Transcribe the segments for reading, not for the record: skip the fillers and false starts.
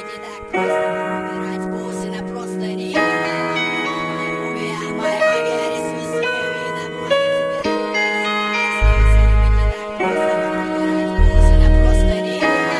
не так просто выбирать позы на простыни. Моя магия рисует суковина, бумаги тебя. Выбирать позы на простыни.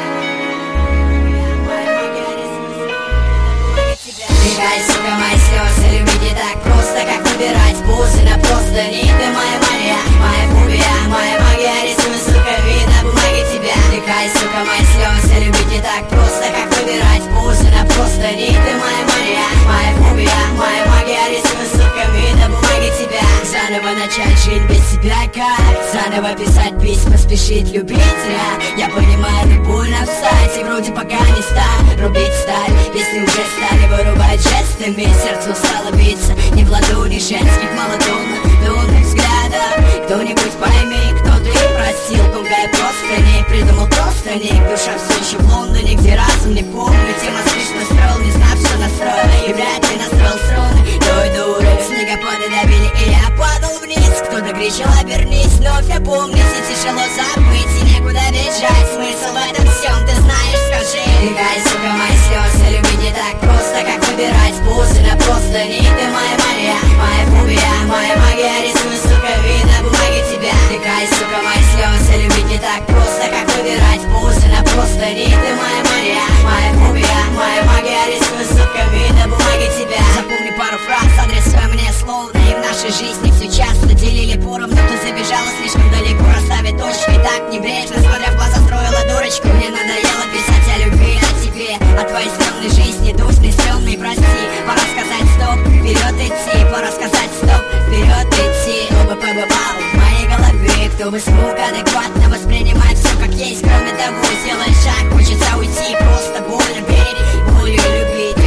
Моя магия рисует суковина, бумаги тебя. Бегай, сука, мои слезы, любить не так просто, как выбирать позы на простыни. Ты моя Мария, моя фобия, моя магия рисует суковина, бумаги тебя. Бегай, сука, мои слезы, любить не так просто, как выбирать позы на простыни. Ты моя Мария, моя фобия, моя магия рисует суковина, бумаги тебя. Заново начать жить без себя, как заново писать письма, спешить любить зря. Я понимаю, не больно встать, и вроде пока не стал рубить сталь. Песни уже стали вырубать жестами, сердце устало биться. Не в ладони женских монотонных взглядов. Кто-нибудь пойми, кто ты просил, тонкая простыни. Придумал простыник, душа все еще в Лондоне, где разум не помню. Тема слишком строил, не знав, что настроено, и вряд ли настроил струны. Той дуры, снегопады давили, и я падал вниз. Кто-то кричал, обернись, вновь опомнись, и тяжело забыть, и некуда бежать. Смысл в этом всем, ты знаешь, скажи. Бегай, сука, мои слезы, любить не так просто, как выбирать позы на простыни. Ты моя Мария, моя фобия, моя магия рисует суковина, бумаги тебя. Бегай, сука, мои слезы, любить не так просто, как выбирать позы на простыни. Ты моя Мария, моя фобия, моя магия рисует суковина, бумаги тебя. Запомни пару фраз, адресуя мне словно. И в нашей жизни все часто делили поровну. Ты забежала слишком далеко, расставить точки так небрежно, смотря в глаза, строила дурочку. Мне надоело писать о любви, о тебе, о твоей стрёмной жизни, душной, стрёмной, прости. Пора сказать стоп, вперед идти, пора сказать стоп, вперед идти. Кто бы побывал в моей голове, кто бы смог адекватно воспринимать все как есть. Кроме того, сделай шаг, хочется уйти, просто больно верить, болью любить.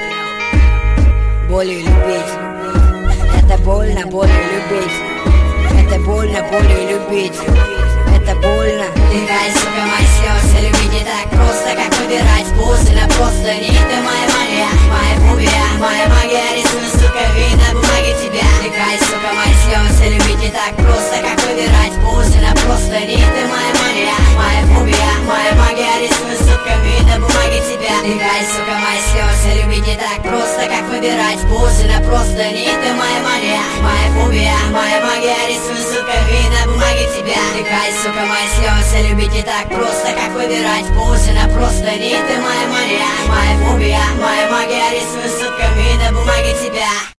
Болью любить. Это больно, болью любить. Это больно, болью любить. Это больно. Бегай, сука, мои слезы, любить не так просто, как выбирать позы на простыни. Ты моя Мария, моя фобия, моя магия рисует суковина, бумаги тебя. Бегай, сука, мои слезы, любить не так просто, как выбирать позы на простыни. Ты моя Мария, моя фобия, моя магия рисует суковина, бумаги тебя. Бегай, сука, мои слезы, любить не так просто, как выбирать позы на простыни. Ты моя Мария, моя фобия, моя магия рисует суковина, бумаги тебя. Бегай, сука, мои слезы, любить не так просто, как выбирать позы на простыни. Ты моя Мария, моя фобия, моя магия рисует суковина, бумаги тебя.